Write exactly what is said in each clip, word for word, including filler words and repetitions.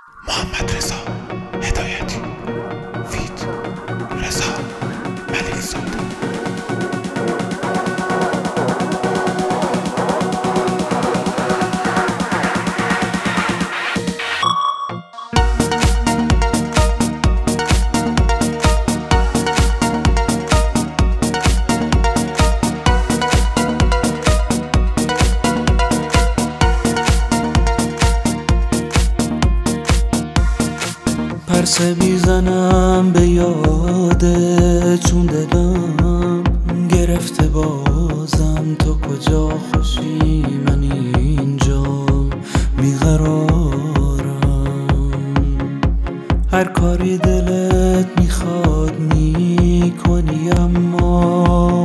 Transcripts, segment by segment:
محمد رضا هدایتی فیت رضا ملک زاده. پرسه میزنم به یاده چون دلم گرفته بازم. تو کجا خوشی من اینجا بیقرارم. هر کاری دلت میخواد میکنی اما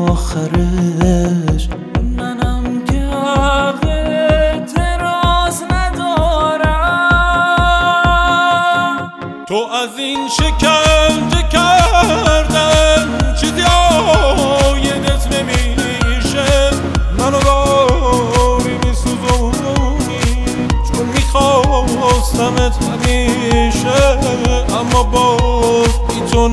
آخرش منم که حق اعتراض ندارم. تو از این شکنجه کردن چیزی آیدت نمیشه. منو داری میسوزونی چون میخواستمت همیشه، اما باز بی تو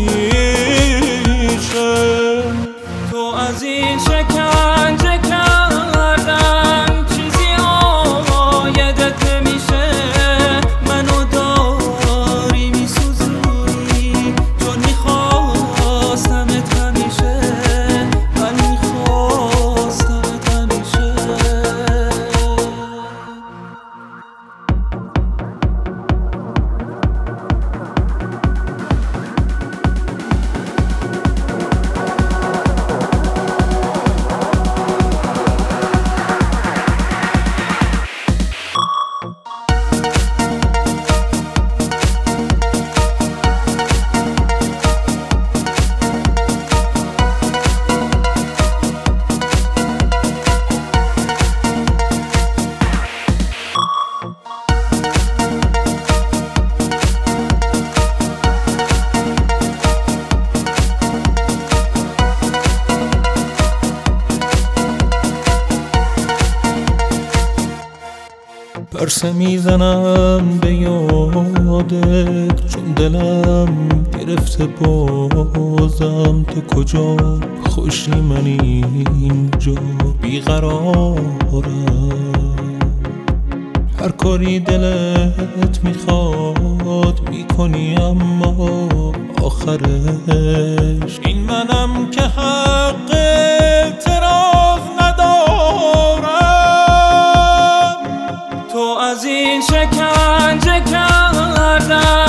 نمیشه. تو از این شکنجه کردن چیزی آیدت نمیشه. منو داری میسوزونی چون میخواستمت همیشه. من میخواستمت همیشه. پرسه میزنم به یادت چون دلم گرفته بازم. تو کجا خوشی من اینجا بیقرارم. هر کاری دلت میخواد میکنی اما آخرش این منم که حق اعتراض ندارم. تو از این شکنجه کردن